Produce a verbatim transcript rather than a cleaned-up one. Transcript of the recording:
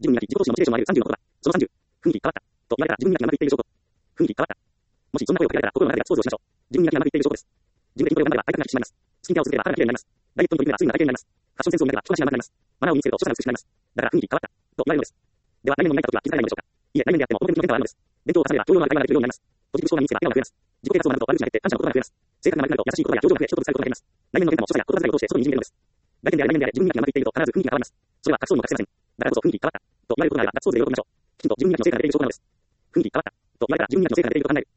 自分になき自己投資のモチベーションを上げるさんじゅうのことだ。そのさんじゅう、雰囲気変わった。と言われたら自分になきがうまくいっている証拠。雰囲気変わった。もしそんな声をかけられたら心の中でガッツポーズをしましょう。自分になきがうまくいっている証拠です。自分で筋トレを頑張れば会いたくなってしまいます。スキンケアを続ければ肌が綺麗になります。ダイエットに取り組めばスリムな体型になります。ファッションセンスを磨けば着こなしが上手くなります。マナーを身につけると所作が美しくなります。だから雰囲気変わった。と言われるのです。では、内面の磨いた時は気づかないのでしょうか。いえ、内面であっても表向きの変化はあるのです。伝統を重ねれば教養のある会話ができるようになります。ポジティブ思考が身につけば笑顔が増えます。自己啓発を学ぶと悪口が減って感謝の言葉が増えます。性格が丸くなると優しい言葉や表情が増え人とぶつかることが減ります。内面の変化も所作や言葉遣いを通して外に滲み出るのです。外見であれ内面であれ自分になきがうまくいっていると必ず雰囲気が変わります。それは隠そうにも隠せません。だからこそ雰囲気変わった。と言われることがあればガッツポーズで喜びましょう。きちんと自分になきの成果が出ている証拠なのです。雰囲気変わった。と言われたら自分になきの成果が出ていると考える。